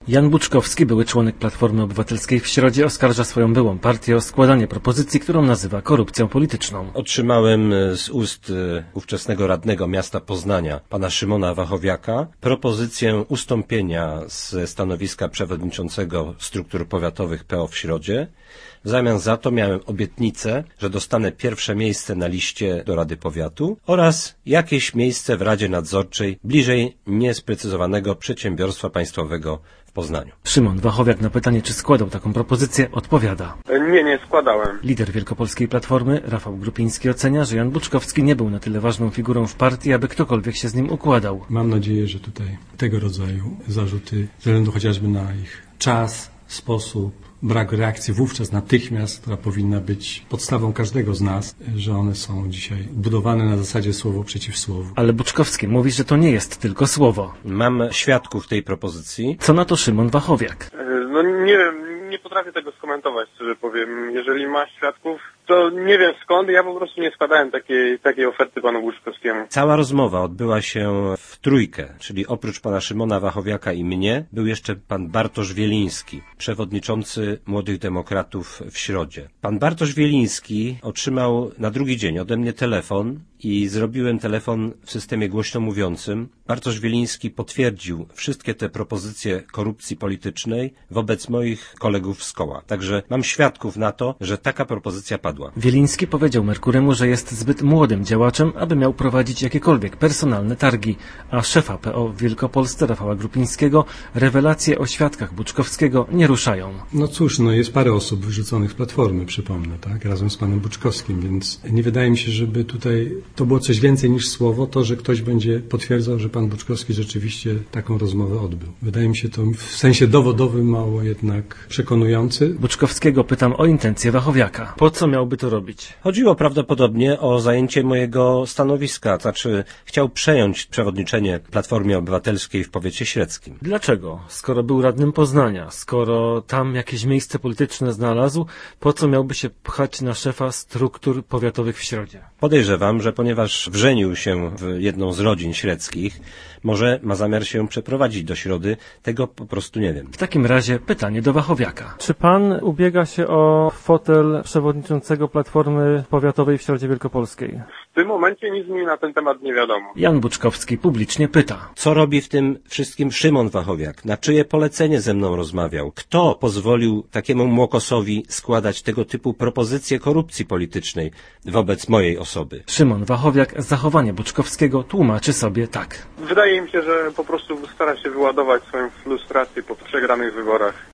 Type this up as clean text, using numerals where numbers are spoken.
Jan Buczkowski, były członek Platformy Obywatelskiej, w środzie oskarża swoją byłą partię o składanie propozycji, którą nazywa korupcją polityczną. Otrzymałem z ust ówczesnego radnego miasta Poznania, pana Szymona Wachowiaka, propozycję ustąpienia ze stanowiska przewodniczącego struktur powiatowych PO w Środzie. W zamian za to miałem obietnicę, że dostanę pierwsze miejsce na liście do Rady Powiatu oraz jakieś miejsce w Radzie Nadzorczej bliżej niesprecyzowanego przedsiębiorstwa państwowego w Poznaniu. Szymon Wachowiak na pytanie, czy składał taką propozycję, odpowiada: Nie składałem. Lider Wielkopolskiej Platformy, Rafał Grupiński, ocenia, że Jan Buczkowski nie był na tyle ważną figurą w partii, aby ktokolwiek się z nim układał. Mam nadzieję, że tutaj tego rodzaju zarzuty, ze względu chociażby na ich czas, sposób, brak reakcji wówczas natychmiast, która powinna być podstawą każdego z nas, że one są dzisiaj budowane na zasadzie słowo przeciw słowu. Ale Buczkowski mówi, że to nie jest tylko słowo. Mam świadków tej propozycji. Co na to Szymon Wachowiak? Nie wiem, nie potrafię tego skomentować, szczerze powiem. Jeżeli ma świadków, to nie wiem skąd, ja po prostu nie składałem takiej oferty panu Buczkowskiemu. Cała rozmowa odbyła się w trójkę, czyli oprócz pana Szymona Wachowiaka i mnie, był jeszcze pan Bartosz Wieliński, przewodniczący Młodych Demokratów w Środzie. Pan Bartosz Wieliński otrzymał na drugi dzień ode mnie telefon i zrobiłem telefon w systemie głośno mówiącym. Bartosz Wieliński potwierdził wszystkie te propozycje korupcji politycznej wobec moich kolegów z koła. Także mam świadków na to, że taka propozycja padła. Wieliński powiedział Merkuremu, że jest zbyt młodym działaczem, aby miał prowadzić jakiekolwiek personalne targi, a szefa PO w Wielkopolsce, Rafała Grupińskiego, rewelacje o świadkach Buczkowskiego nie ruszają. No cóż, jest parę osób wyrzuconych z Platformy, przypomnę, tak, razem z panem Buczkowskim, więc nie wydaje mi się, żeby tutaj to było coś więcej niż słowo, to, że ktoś będzie potwierdzał, że pan Buczkowski rzeczywiście taką rozmowę odbył. Wydaje mi się to w sensie dowodowym mało jednak przekonujący. Buczkowskiego pytam o intencje Wachowiaka. Po co miałby to robić? Chodziło prawdopodobnie o zajęcie mojego stanowiska, znaczy chciał przejąć przewodniczenie Platformie Obywatelskiej w powiecie średzkim. Dlaczego? Skoro był radnym Poznania, skoro tam jakieś miejsce polityczne znalazł, po co miałby się pchać na szefa struktur powiatowych w Środzie? Podejrzewam, że ponieważ wrzenił się w jedną z rodzin średzkich, może ma zamiar się przeprowadzić do Środy, tego po prostu nie wiem. W takim razie pytanie do Wachowiaka. Czy pan ubiega się o fotel przewodniczącego Platformy Powiatowej w Środzie Wielkopolskiej? W tym momencie nic mi na ten temat nie wiadomo. Jan Buczkowski publicznie pyta: Co robi w tym wszystkim Szymon Wachowiak? Na czyje polecenie ze mną rozmawiał? Kto pozwolił takiemu młokosowi składać tego typu propozycje korupcji politycznej wobec mojej osoby? Szymon Wachowiak zachowanie Buczkowskiego tłumaczy sobie tak. Wydaje mi się, że po prostu stara się wyładować swoją frustrację po przegranych wyborach.